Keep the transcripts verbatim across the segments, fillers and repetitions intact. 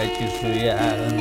только чешуя.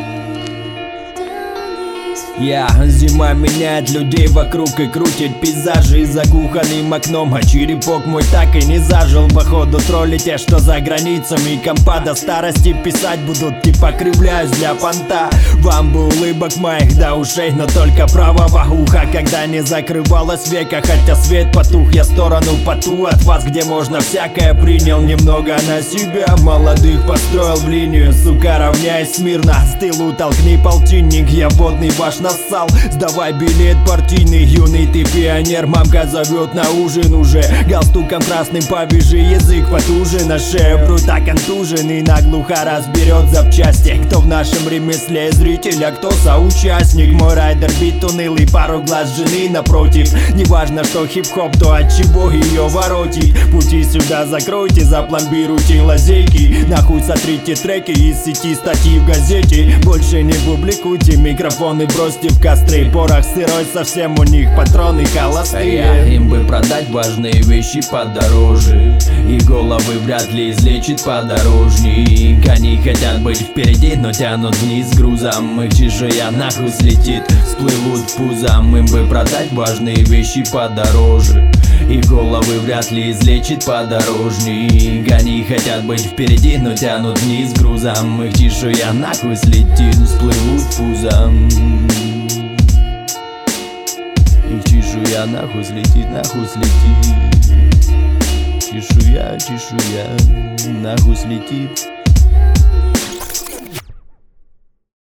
Я, зима меняет людей вокруг и крутит пейзажи за кухонным окном, а черепок мой так и не зажил. Походу тролли те, что за границами, компа до старости писать будут, типа кривляюсь для понта. Вам бы улыбок моих до ушей, но только правого уха, когда не закрывалось века. Хотя свет потух, я сторону поту от вас, где можно всякое. Принял немного на себя, молодых построил в линию, сука, равняясь смирно. С тылу толкни полтинник, я водный ваш нассал. Сдавай билет партийный, юный ты пионер. Мамка зовет на ужин уже, галстуком красным повяжи, язык потуже на шею, брута контужен и наглухо разберет запчасти. Кто в нашем ремесле зритель, а кто соучастник. Мой райдер бит унылый, пару глаз жены напротив. Неважно, что хип-хоп, то от чего ее воротить. Пути сюда закройте, запломбируйте лазейки. Нахуй сотрите треки из сети, статьи в газете. Больше не публикуйте, микрофоны бросьте в костры. Порох сырой, совсем у них патроны холостые. Я им бы продать важные вещи подороже, и головы вряд ли излечит подорожник. Они хотят быть впереди, но тянут вниз грузом. Их чешуя нахуй слетит, всплывут пузом. Им бы продать важные вещи подороже, и головы вряд ли излечит подорожник. Они хотят быть впереди, но тянут вниз грузом. Их чешуя нахуй слетит, всплывут пузом. Их чешуя нахуй слетит, нахуй слетит. Чешуя, чешуя, нахуй слетит.